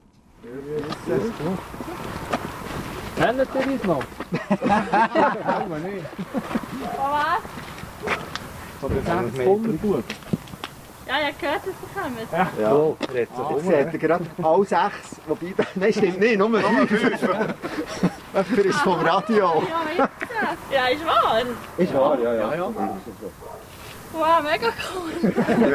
Kennt ihr uns noch? Nein, nicht. Was? So der sechs Kummerbub. Ja, ich habe gehört, dass sie kommen. Ja, ja. Oh, Jetzt seht ihr gerade alle sechs. Wobei, nein, stimmt nicht, nur fünf. Jemand ist vom Radio. Ja, ja, ist wahr. Ist wahr, ja, ja. ja. Wow, mega cool.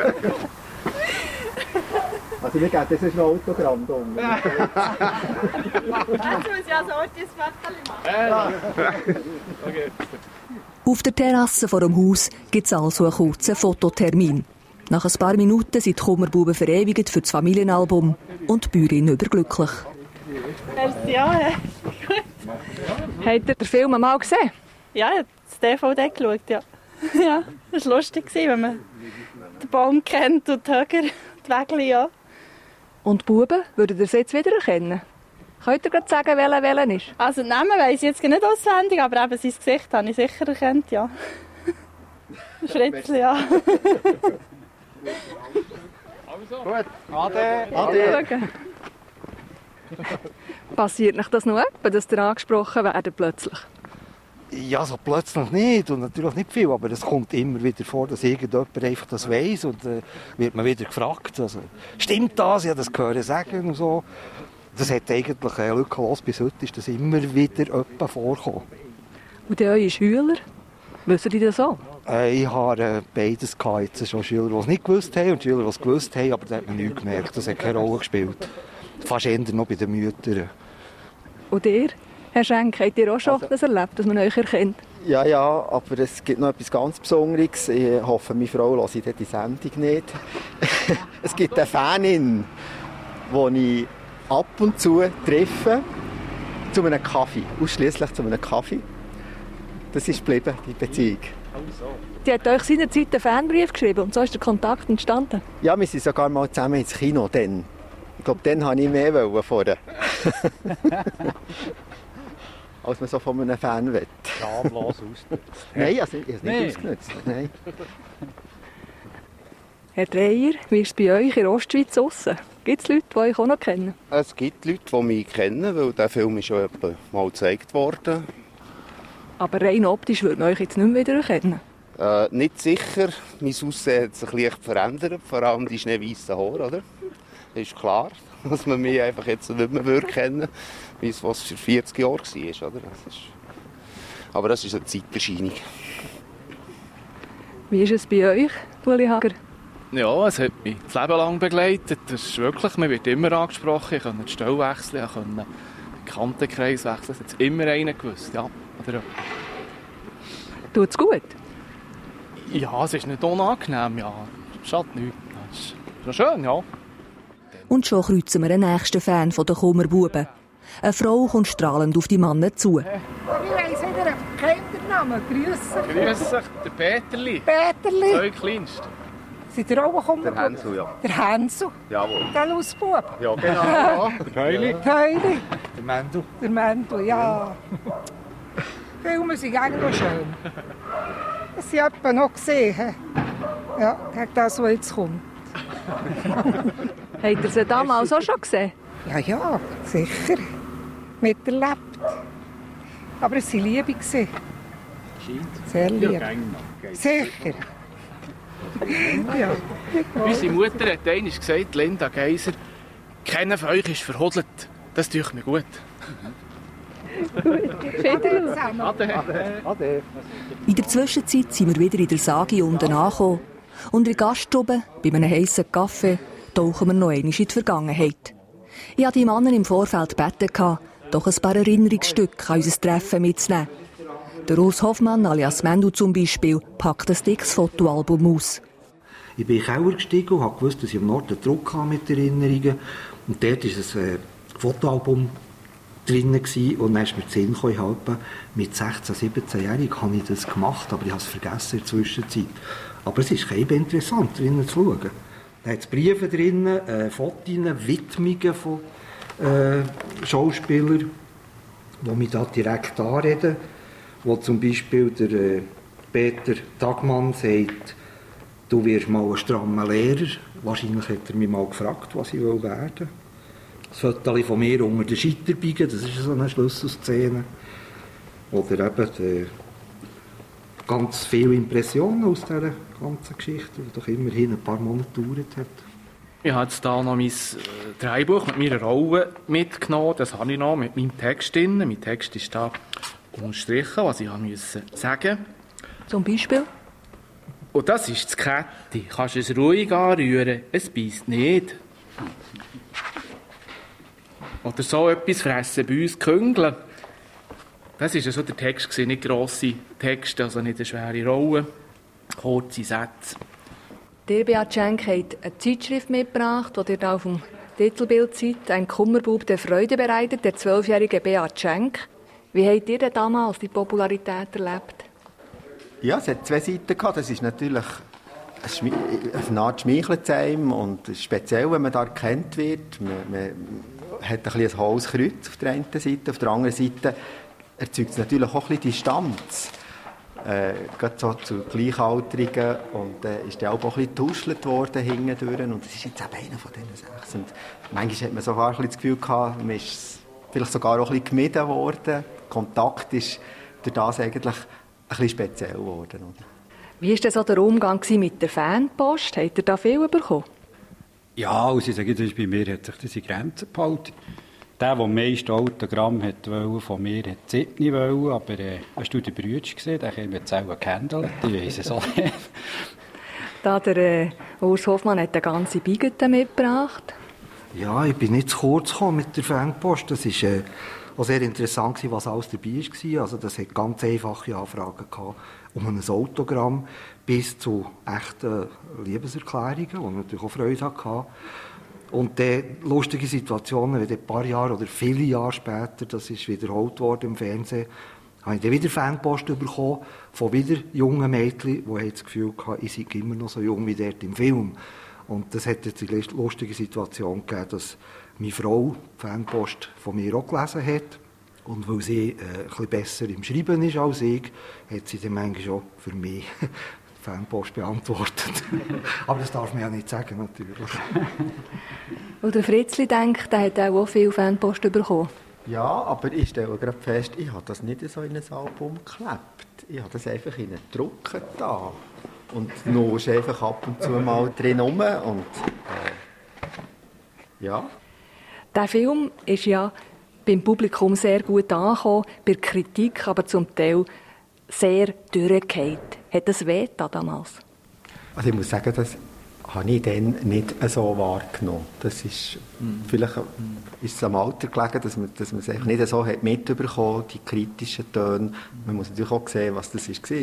Also wir geben das ist ein Autogramm da unten. Jetzt muss ich also heute ein Foto machen. Okay. Auf der Terrasse vor dem Haus gibt es also einen kurzen Fototermin. Nach ein paar Minuten sind die Kummerbuben verewigt für das Familienalbum und die Bäuerin überglücklich. Merci, ja. Gut. Habt ihr den Film mal gesehen? Ja, ich habe das D V D geschaut, ja. Ja, das war lustig, wenn man den Baum kennt und die Höger, die Wägel, ja. Und die Buben, würdet ihr sie jetzt wieder erkennen? Könnt ihr gerade sagen, welcher welcher ist? Also den Namen weiss ich jetzt nicht auswendig, aber eben sein Gesicht habe ich sicher erkannt, ja. Fritzli, ja. Gut, Ade. Ade. Passiert euch das noch etwa, dass ihr angesprochen werden plötzlich? Ja, so plötzlich nicht und natürlich nicht viel, aber es kommt immer wieder vor, dass irgendjemand einfach das weiss und äh, wird man wieder gefragt, also, stimmt das, ich habe das gehört sagen und so. Das hat eigentlich äh, lückenlos bis heute ist das immer wieder jemand vorgekommen. Und eure Schüler, wissen die das auch? Äh, ich hatte äh, beides gehabt, jetzt schon Schüler, die es nicht gewusst haben und Schüler, die es gewusst haben, aber da hat man nichts gemerkt, das hat keine Rolle gespielt. Fast eher noch bei den Müttern. Und ihr, Herr Schenk, habt ihr auch schon also, das erlebt, dass man euch erkennt? Ja, ja, aber es gibt noch etwas ganz Besonderes. Ich hoffe, meine Frau hört die Sendung nicht. Es gibt eine Fanin, die ich ab und zu treffe, zu einem Kaffee, ausschließlich zu einem Kaffee. Das ist geblieben, die Beziehung. Die hat euch seinerzeit einen Fanbrief geschrieben und so ist der Kontakt entstanden? Ja, wir sind sogar mal zusammen ins Kino. Dann. Ich glaube, dann wollte ich mehr vorher. Als man so von einem Fan will. Schamlos ausgenutzt. Nein, also, ich habe es nicht nee. ausgenutzt. Nein. Herr Dreyer, wie ist es bei euch in der Ostschweiz draussen? Gibt es Leute, die euch auch noch kennen? Es gibt Leute, die mich kennen, weil der Film ist schon mal gezeigt worden. Aber rein optisch würde man euch jetzt nicht mehr wieder erkennen? Äh, nicht sicher. Mein Aussehen hat sich leicht verändert, vor allem die schneeweißen Haare, oder? Ist klar, dass man mich einfach jetzt nicht mehr würde kennen, wie es was für vierzig Jahre war, oder? Das ist... Aber das ist eine Zeiterscheinung. Wie ist es bei euch, Uli Hager? Ja, es hat mich das Leben lang begleitet. Das ist wirklich, man wird immer angesprochen. Ich konnte die Stelle wechseln, ich konnte den Bekanntenkreis wechseln. Es hat immer einer gewusst, ja. Oder... Tut es gut? Ja, es ist nicht unangenehm, ja. Schadet nichts. Das ist schon schön, ja. Und schon kreuzen wir einen nächsten Fan der Kummerbuben. Eine Frau kommt strahlend auf die Männer zu. Ich weiss wieder einen Kindernamen. Grüße. Grüße, der Peterli. Peterli. Zwei Kleinste. Seid ihr auch gekommen? Der Hänsel, ja. Der Hänsel? Jawohl. Der Lausbub? Ja, genau. Der Päuli. Päuli. Der Mendel. Der Mendel, ja. Filme sind eigentlich noch schön. Das habe ich noch gesehen. Ja, das, was jetzt kommt. Habt ihr sie damals auch schon gesehen? Ja, ja, sicher. Miterlebt. Aber es waren Liebe. Sehr lieb. Sicher. Ja. Unsere Mutter hat einmal gesagt, Linda Geiser, keiner von euch ist verhodelt. Das tut mir gut. Ade. Ade. In der Zwischenzeit sind wir wieder in der Sagi unten angekommen. Und in der Gaststube, bei einem heissen Kaffee, tauchen wir noch einmal in die Vergangenheit. Ich hatte die Männer im Vorfeld gebeten, doch ein paar Erinnerungsstücke an unser Treffen mitzunehmen. Der Urs Hoffmann alias Mendel zum Beispiel packt ein dickes Fotoalbum aus. Ich bin in den Keller gestiegen und habe gewusst, dass ich am Norden Druck habe mit Erinnerungen. Und dort war ein äh, Fotoalbum drin gewesen. Und dann ist mir der Sinn gekommen, ich habe mit sechzehn-, siebzehnjährig habe ich das gemacht, aber ich habe es vergessen in der Zwischenzeit. Aber es ist kein interessant, drinnen zu schauen. Da hat es Briefe drin, äh, Fotos, Widmungen von äh, Schauspielern, die mich da direkt anreden. Wo zum Beispiel der äh, Peter Tagmann sagt, du wirst mal ein strammer Lehrer. Wahrscheinlich hat er mich mal gefragt, was ich werden will. Das Foto von mir unter den Scheiterbiegen, das ist so eine Schlüsselszene. Oder eben die, ganz viele Impressionen aus dieser ganzen Geschichte, die doch immerhin ein paar Monate gedauert hat. Ich habe jetzt hier noch mein Drehbuch mit meiner Rolle mitgenommen. Das habe ich noch mit meinem Text drin. Mein Text ist da unterstrichen, was ich musste sagen. Zum Beispiel? Und das ist das Ketti. Kannst du es ruhig anrühren, es beißt nicht. Oder so etwas fressen bei uns Küngeln. Das war so der Text, nicht grosse Texte, also nicht eine schwere Rolle, kurze Sätze. Der Beat Schenk hat eine Zeitschrift mitgebracht, die ihr auf dem Titelbild seht. Ein Kummerbub, der Freude bereitet, der zwölfjährige Beat Schenk. Wie habt ihr denn damals die Popularität erlebt? Ja, es hat zwei Seiten gehabt. Das ist natürlich eine Art schmeichelt einem und speziell, wenn man da erkannt wird. Man, man hat ein bisschen ein hohes Kreuz auf der einen Seite, auf der anderen Seite erzeugt es natürlich auch ein bisschen Distanz. Äh, gerade so zu Gleichaltrigen und da äh, ist der auch ein bisschen getuschelt worden hintendurch und das ist jetzt eben einer von diesen sechs. Und manchmal hat man sogar ein bisschen das Gefühl gehabt, man ist vielleicht sogar auch ein bisschen gemieden worden. Kontakt ist durch das eigentlich ein bisschen speziell geworden. Oder? Wie war denn so der Umgang mit der Fanpost? Habt ihr da viel bekommen? Ja, also ich sage, das bei mir hat sich das in Grenzen gehalten. Der, der am meisten Autogramm wollte, von mir hat es nicht wollen, aber äh, hast du den Brüder gesehen? Der kann jetzt auch gehandelt, ich weiss es auch nicht. Da der äh, Urs Hoffmann hat eine ganze Bigette mitgebracht. Ja, ich bin nicht zu kurz gekommen mit der Fanpost. Das war äh, auch sehr interessant, was alles dabei war. Also das hat ganz einfache Anfragen gehabt, um ein Autogramm bis zu echten Liebeserklärungen, die natürlich auch Freude hatte. Und dann lustige Situationen, wenn ein paar Jahre oder viele Jahre später, das ist wiederholt worden im Fernsehen, habe ich dann wieder Fanpost bekommen von wieder jungen Mädchen, die das Gefühl hatten, ich sei immer noch so jung wie dort im Film. Und das hat jetzt die lustige Situation gegeben, dass meine Frau die Fanpost von mir auch gelesen hat. Und weil sie äh, ein bisschen besser im Schreiben ist als ich, hat sie dann manchmal auch für mich Fanpost beantwortet. Aber das darf man ja nicht sagen, natürlich. Und der Fritzli denkt, der hat auch viel Fanpost bekommen. Ja, aber ich stelle gerade fest, ich habe das nicht so in ein Album geklebt. Ich habe das einfach in einen Drucker da. Und nur ist einfach ab und zu mal drin rum. Und, äh, ja. Der Film ist ja beim Publikum sehr gut angekommen, bei der Kritik aber zum Teil sehr durchgefallen. Hat das weh damals? Also ich muss sagen, das habe ich dann nicht so wahrgenommen. Das ist, mm. Vielleicht ist es am Alter gelegen, dass man, dass man es nicht so hat mitbekommen hat, die kritischen Töne. Man muss natürlich auch sehen, was das war.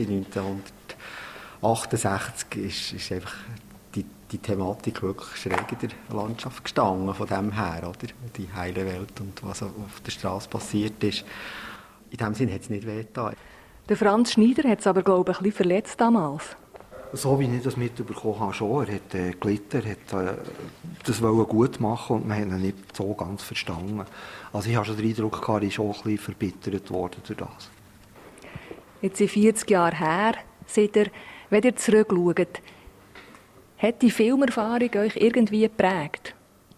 neunzehnhundertachtundsechzig ist, ist einfach die, die Thematik wirklich schräg in der Landschaft gestanden, von dem her, oder? Die heile Welt und was auf der Straße passiert ist. In dem Sinne hat es nicht wehgetan. Der Franz Schneider hat es aber, glaube ich, ein bisschen verletzt damals. So wie ich das mitbekommen habe, schon. Er hat äh, gelitten, er hat äh, das wollte gut machen und man hat ihn nicht so ganz verstanden. Also ich habe schon den Eindruck gehabt, er ist auch ein bisschen verbittert worden durch das. Jetzt sind vierzig Jahre her, seht ihr, wenn ihr zurückschaut, hat die Filmerfahrung euch irgendwie geprägt?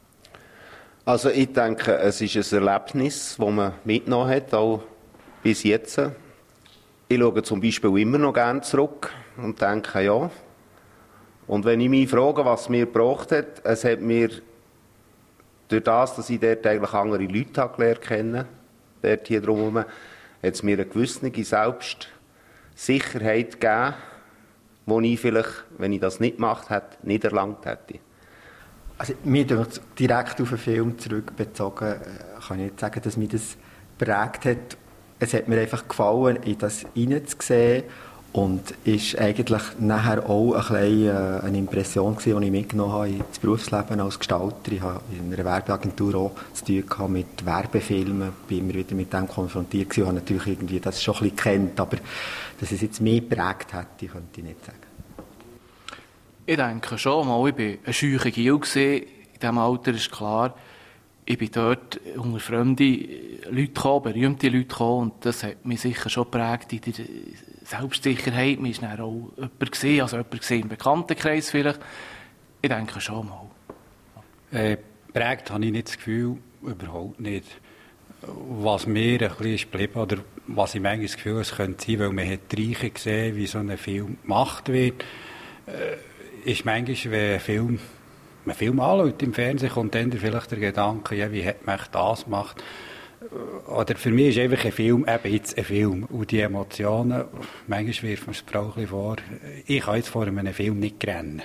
Also ich denke, es ist ein Erlebnis, das man mitgenommen hat, auch bis jetzt. Ich schaue zum Beispiel immer noch gerne zurück und denke, ja. Und wenn ich mich frage, was es mir gebracht hat, es hat mir durch das, dass ich dort eigentlich andere Leute habe gelernt kennen, dort hier drumherum, hat es mir eine gewisse Selbstsicherheit gegeben, die ich vielleicht, wenn ich das nicht gemacht hätte, nicht erlangt hätte. Also mir direkt auf den Film zurückbezogen, kann ich nicht sagen, dass mich das geprägt hat. Es hat mir einfach gefallen, in das hineinzusehen Und ist eigentlich nachher auch ein bisschen, äh, eine Impression gewesen, die ich mitgenommen habe ins Berufsleben als Gestalter. Ich habe in einer Werbeagentur auch zu tun gehabt mit Werbefilmen, bin immer wieder mit dem konfrontiert gewesen und habe natürlich irgendwie das schon ein bisschen gekannt, aber dass es jetzt mehr geprägt hätte, könnte ich nicht sagen. Ich denke schon mal, ich war ein scheuer Gil. In diesem Alter ist klar, ich bin dort unter fremde Leute gekommen, berühmte Leute gekommen, und das hat mich sicher schon geprägt in der Selbstsicherheit. Man war dann auch jemand gewesen, also jemand gewesen im Bekanntenkreis vielleicht. Ich denke schon mal. Äh, geprägt habe ich nicht das Gefühl, überhaupt nicht. Was mir ein bisschen ist geblieben, oder was ich manchmal das Gefühl, es könnte sein, weil man hat die Reiche gesehen, wie so ein Film gemacht wird, äh, ist manchmal, wenn ein Film, man Film anschaut im Fernsehen, kommt dann vielleicht der Gedanke, ja, wie hat man das gemacht? Oder für mich ist einfach ein Film eben jetzt ein Film. Und die Emotionen, manchmal wirft man es Frau ein bisschen vor, ich kann jetzt vor einem Film nicht rennen.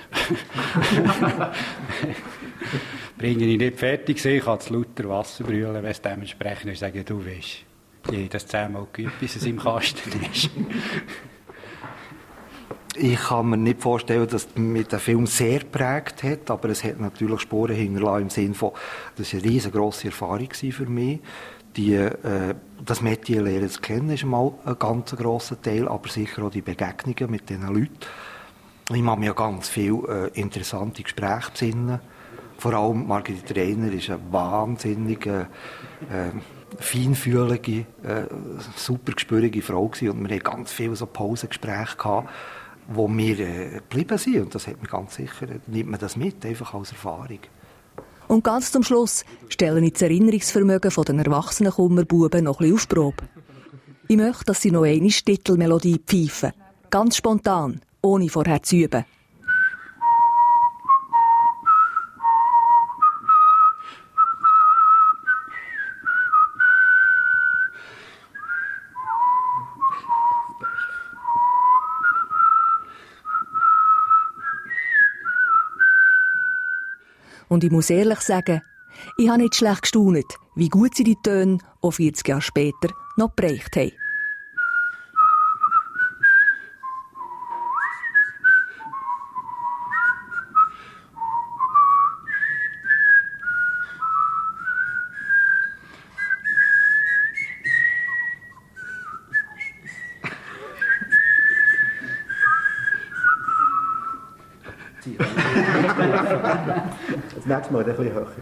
Bringe ich nicht fertig, ich kann zu lauter Wasser brüllen, wenn es dementsprechend ist, sagen, du weißt, ich habe das zehnmal geübt, bis es im Kasten ist. Ich kann mir nicht vorstellen, dass mich der Film sehr geprägt hat, aber es hat natürlich Spuren hinterlassen im Sinne von, das war eine riesengroße Erfahrung für mich. Die, äh, das Metier lernen zu kennen ist mal ein ganz grosser Teil, aber sicher auch die Begegnungen mit diesen Leuten. Ich mache mir ganz viele äh, interessante Gespräche besinnen. Vor allem Margrit Rainer ist eine wahnsinnig äh, feinfühlige, äh, super gespürige Frau gewesen, und wir hatten ganz viele so Pausengespräche gehabt, wo wir äh, geblieben sind, und das hat mich ganz sicher, nimmt man das mit, einfach als Erfahrung. Und ganz zum Schluss stelle ich das Erinnerungsvermögen der erwachsenen Kummerbuben noch ein bisschen auf die Probe. Ich möchte, dass sie noch eine Titelmelodie pfeifen. Ganz spontan, ohne vorher zu üben. Und ich muss ehrlich sagen, ich habe nicht schlecht gestaunt, wie gut sie die Töne auch vierzig Jahre später noch geprägt haben. Das nächste Mal ein bisschen höher.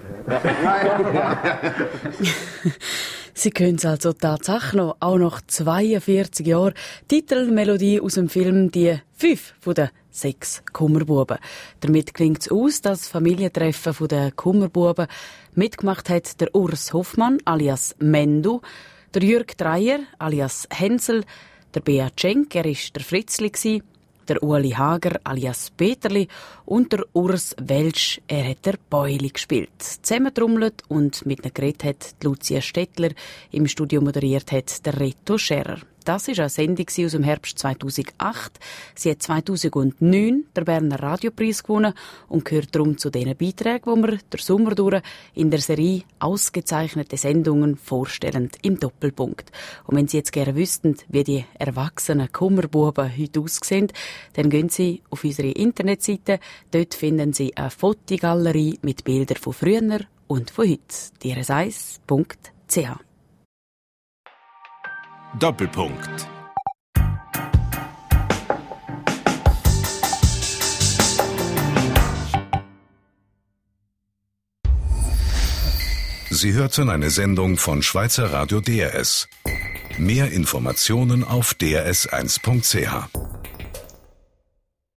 Sie können es also tatsächlich noch, auch nach zweiundvierzig Jahren, Titelmelodie aus dem Film «Die fünf von den sechs Kummerbuben». Damit klingt es aus, dass das Familientreffen von den Kummerbuben mitgemacht hat der Urs Hoffmann alias Mendu, der Jürg Dreyer alias Hänsel, der Beat Schenk, er war der Fritzli, der Ueli Hager alias Peterli und der Urs Welsch, er hat der Beuli gespielt. Zusammentrommelt und mit einer geredet hat Lucia Stettler, im Studio moderiert hat der Reto Scherer. Das war eine Sendung aus dem Herbst zweitausendacht. Sie hat zweitausendneun den Berner Radiopreis gewonnen und gehört darum zu den Beiträgen, die wir der Sommer durch in der Serie ausgezeichnete Sendungen vorstellen im Doppelpunkt. Und wenn Sie jetzt gerne wüssten, wie die erwachsenen Kummerbuben heute aussehen, dann gehen Sie auf unsere Internetseite. Dort finden Sie eine Fotogalerie mit Bildern von früher und von heute. d r s eins punkt c h. Doppelpunkt. Sie hörten eine Sendung von Schweizer Radio D R S. Mehr Informationen auf d r s eins punkt c h.